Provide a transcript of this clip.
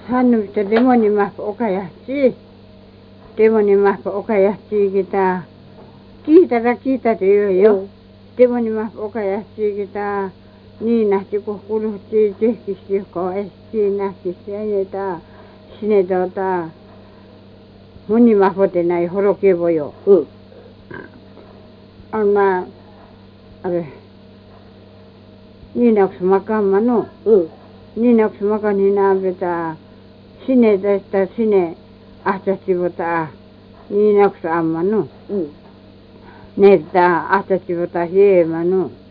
Sannumista demonimahpa okajahti. Demonimahpa okajahti kita. Kiitä jo. Demonimahpa okajahti kita. Niin nähti kun kuluhti tehkisti joka esti nähti sieltä. Sinne munimahpote näin horokevo jo. Alma niin onks makamma no. Niin onks makani naapeta. Sinne tästä sinne ahtasivota. Niin onks amma no. Näitä ahtasivota hieman no.